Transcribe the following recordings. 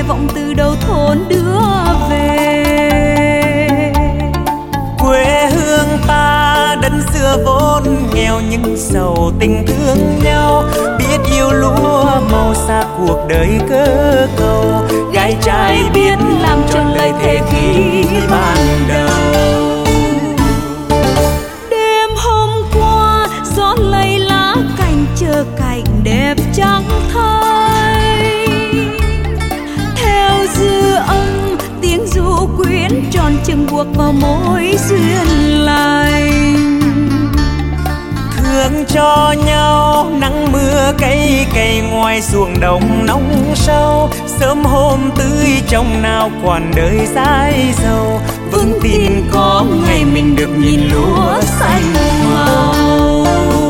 vọng từ đầu thôn đưa về. Quê hương ta đất xưa vốn nghèo nhưng giàu tình thương nhau, biết yêu lúa màu xa cuộc đời cơ cầu, gái trai biết làm tròn lời thề khi ban đầu. Đêm hôm qua gió lay lá cành chờ cảnh đẹp trắng thay, theo dư âm tiếng ru quyến tròn chừng buộc vào mối duyên lành. Thương cho nhau nắng mưa cây cày ngoài ruộng đồng nóng sâu, sớm hôm tươi trong nào quản đời dãi dầu, vững tin có ngày mình được nhìn lúa xanh màu.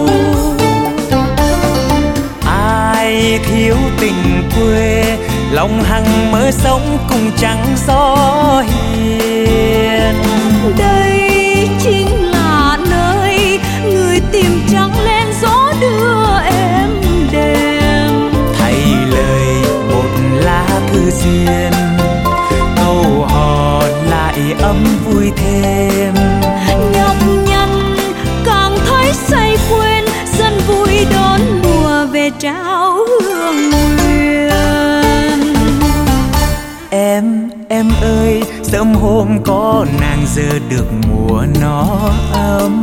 Ai thiếu tình quê lòng hằng mơ sống cùng trắng gió hiền. Đây chính là nơi người tìm trắng lên gió đưa em đêm. Thay lời một lá thư duyên, câu hò lại ấm vui thêm. Nhọc nhằn càng thấy say quên, dân vui đón mùa về trao hương nguyện. Em ơi, sớm hôm có nàng giờ được mùa nó ấm.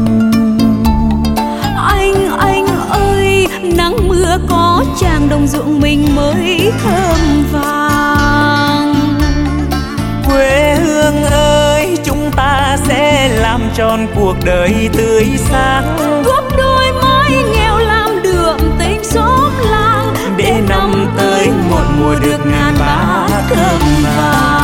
Anh ơi, nắng mưa có chàng đồng ruộng mình mới thơm vàng. Quê hương ơi, chúng ta sẽ làm tròn cuộc đời tươi sáng, Góp đôi mái nghèo làm đượm tình xóm làng, để năm tới một mùa được ngàn bát cơm vàng.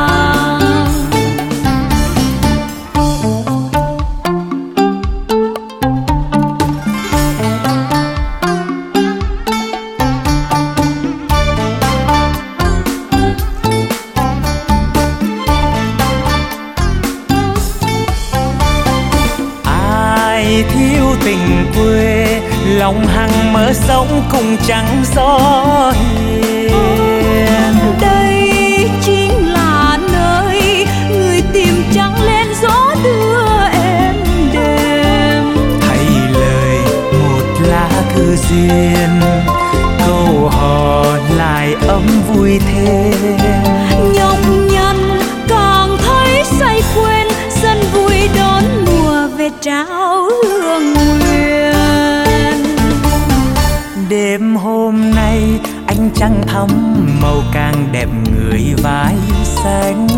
Ai thiếu tình quê lòng hằng mơ sống cùng trắng gió hiền. Đây chính là nơi người tìm trắng lên gió đưa em đêm. Thay lời một lá thư duyên, câu hò lại ấm vui thêm. Nhọc nhằn càng thấy say quên, dân vui đón mùa về trao hương nguyện. Đêm hôm nay ánh trăng thắm màu càng đẹp người vai xanh.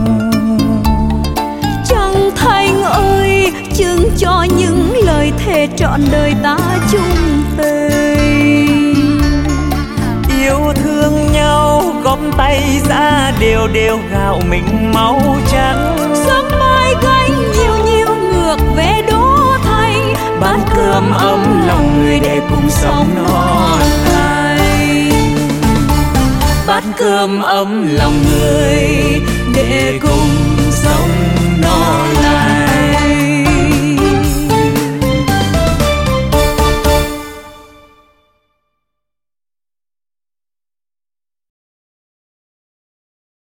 Trăng thanh ơi, chứng cho những lời thề trọn đời ta chung tình. Yêu thương nhau góp tay ra đều đều gạo mình máu trắng. Sớm mai gánh nhiều nhiều ngược về đô thành, Bát cơm ấm lòng người để cùng sống no lành. Bát cơm ấm lòng người để cùng